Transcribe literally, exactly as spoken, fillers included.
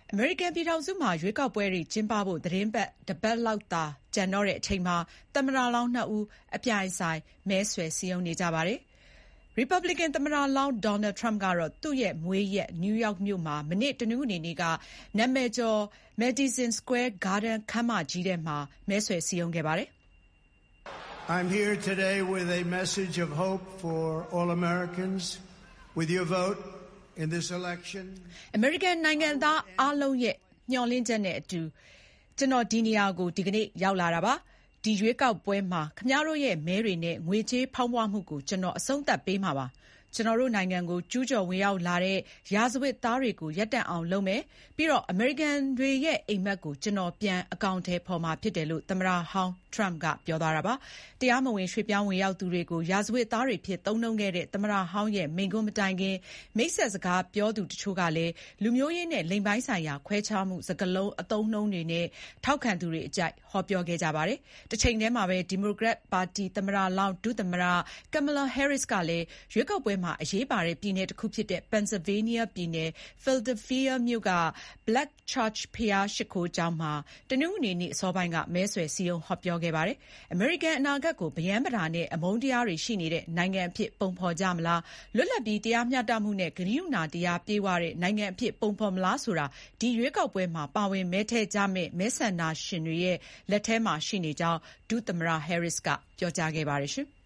အမေရိကန်ပြည်ထောင်စုမှာရွေးကောက်ပွဲတွေကျင်းပဖို့သီတင်းပတ်တပတ်လောက်သာကျန်တော့တဲ့အချိန်မှာသမ္မတလောင်းနှစ်ဦးအပြိုင်အဆိုင်မဲဆွယ်စည်းရုံးနေကြပါတယ်။ ရီပတ်ဘလစ်ကန်သမ္မတလောင်း Donald Trump ကတော့သူ့ရဲ့မွေးရပ်နယူးယောက်မြို့မှာမနေ့တနင်္ဂနွေနေ့ကနာမည်ကျော် Madison Square Garden ခန်းမကြီးထဲမှာမဲဆွယ်စည်းရုံးခဲ့ပါတယ်။ I'm here today with a message of hope for all Americans. With your vote in this election. အမေရိကန်နိုင်ငံသားအားလုံးရဲ့မျှော်လင့်ချက်နဲ့အတူကျွန်တော်ဒီနေရာကိုဒီကနေ့ရောက်လာတာပါ။ဒီရွေးကောက်ပွဲမှာခင်ဗျားတို့ရဲ့မဲတွေနဲ့ငွေကြေးဖောင်းပွမှုကိုကျွန်တော်အဆုံးသတ်ပေးမှာပါ။ကျွန်တော်တို့နိုင်ငံကိုကျူးကျော်ဝင်ရောက်လာတဲ့ရာဇဝတ်သားတွေကိုရပ်တန့်အောင်လုပ်မယ်။ပြီးတော့အမေရိကန်တွေရဲ့အိမ်မက်ကိုကျွန်တော်ပြန်အကောင့်ထဲပေါ်မှာဖြစ်တယ်လို့သမ္မတဟောင်း Trump ကပြောသွားတာပါ။တရားမဝင်ရွှေ့ပြောင်းဝင်ရောက်သူတွေကိုရာဇဝတ်သားတွေဖြစ်သုံးနှုန်းခဲ့တဲ့သမ္မတဟောင်းရဲ့မိန့်ခွန်းမတိုင်ခင်မိတ်ဆက်စကားပြောသူတချို့ကလည်းလူမျိုးရေးနဲ့လိင်ပိုင်းဆိုင်ရာခွဲခြားမှုစကားလုံးအသုံးနှုန်းတွေနဲ့ထောက်ခံသူတွေအကြိုက်ဟောပြောခဲ့ကြပါတယ်။တစ်ချိန်တည်းမှာပဲဒီမိုကရက်ပါတီသမ္မတလောင်းဒုသမ္မတ Kamala Harris ကလည်းရွေးကောက်ပွဲမှာအရေးပါတဲ့ပြည်နယ်တစ်ခုဖြစ်တဲ့ Pennsylvania ပြည်နယ် Philadelphia မြို့က Black Church ဘုရားရှိခိုးကျောင်းမှာတနင်္ဂနွေနေ့အစောပိုင်းကမဲဆွယ်စည်းရုံးဟောပြောခဲ့ပါတယ်။ အမေရိကန်အနာဂတ်ကိုဗရမ်းဗတာနဲ့အမုန်းတရားတွေရှိနေတဲ့နိုင်ငံအဖြစ်ပုံဖော်ကြမလားလွတ်လပ်ပြီးတရားမျှတမှုနဲ့ဂရုဏာတရားပြည့်ဝတဲ့နိုင်ငံအဖြစ်ပုံဖော်မလားဆိုတာဒီရွေးကောက်ပွဲမှာပါဝင်မဲထည့်ကြမယ့်မဲဆန္ဒရှင်တွေရဲ့လက်ထဲမှာရှိနေကြောင်းဒုသမ္မတ Harris ကပြောကြားခဲ့ပါတယ်ရှင်။